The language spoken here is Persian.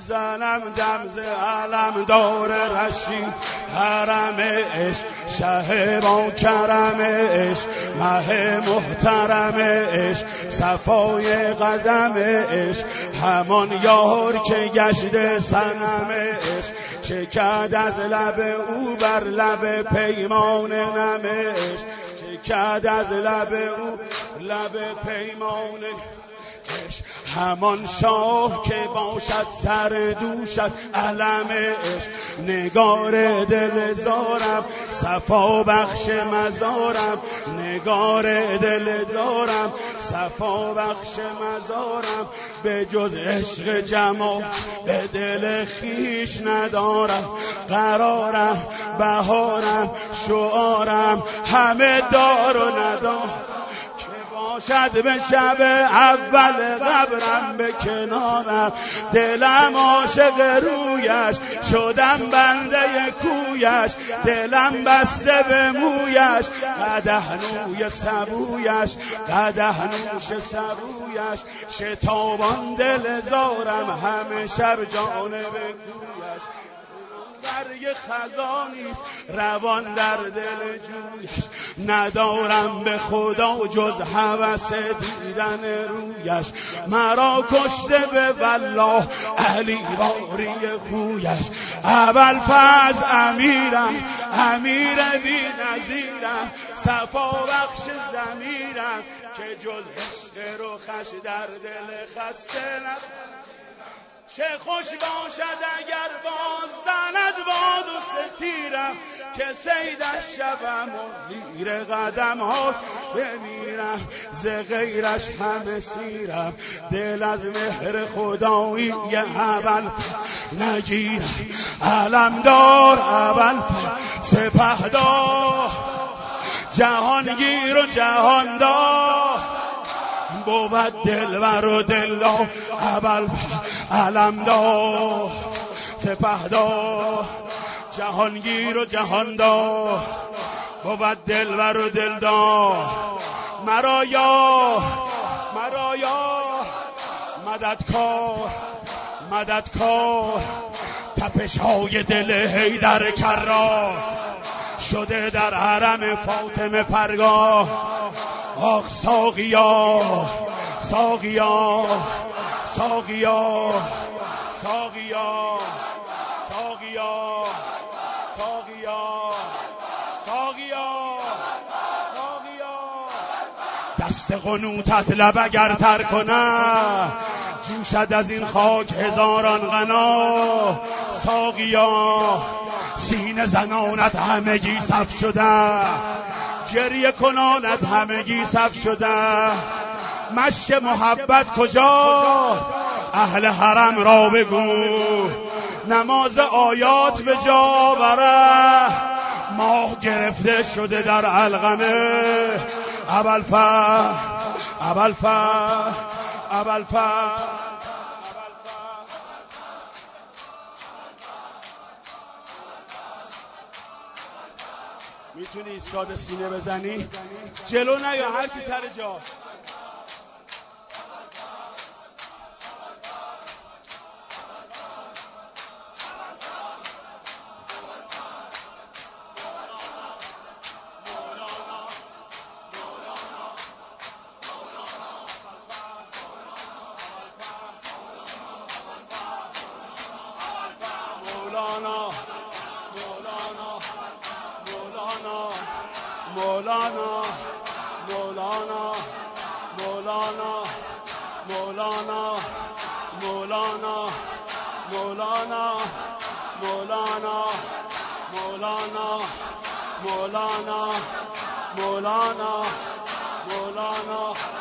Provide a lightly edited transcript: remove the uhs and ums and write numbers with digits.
میزنم دمز علم دار رشید حرم عشق شه با کرم عشق مه محترم عشق صفای قدم عشق همان یار که گشت صنم عشق چکد از لب او بر لب پیمان نم عشق چکد از لب او لب پیمان عشق همان شاه که باشد سر دوشت علم عشق نگار دل زارم صفا بخش مزارم نگار دل زارم صفا بخش مزارم به جز عشق جمال به دل خیش ندارم قرارم بهارم شعارم همه دار و ندارم باشد به شب اول قبرم به کنارم دلم عاشق رویش شدم بنده کویش دلم بسته به مویش قدح نوی سبویش قدح نوش سبویش شتابان دل زارم همه شب جانب کویش برگ خزانیست روان در دل جویش ندارم به خدا جز هوس دیدن رویش مرا کشته به والله علی باری خویش اول فاز امیرم امیر بی نظیرم صفا بخش ضمیرم که جز عشق روخش در دل خسته چه خوش باشد اگر باز زند باد و ستیرم که سیدش شوم و زیر قدم هاش بمیرم ز غیرش همه سیرم دل از مهر خدایی اول نگیرم علمدار اول سپهدار جهانگیر و جهاندار بود دلبر و دلدار اول علمدار سپهدار جهانگیر و جهاندار بود دلبر و دلدار مرا یار مددکار تپش‌های دل حیدر کرار شده در حرم فاطمه پرگاه آخ ساقیا ساقیا ساقیا ساقیا ساقیا ساقیا ساقیا دست قنوتت لب اگر تر کنه جوشد از این خاک هزاران غنا ساقیا سینه زنانت همگی صف شده گریه کنانت همگی صف شده مشک محبت کجا اهل حرم را بگو نماز آیات به جا بره ماه گرفته شده در علقمه ابوالفضل میتونی ایستاد سینه بزنی جلو نیا هر چی سر جا مولانا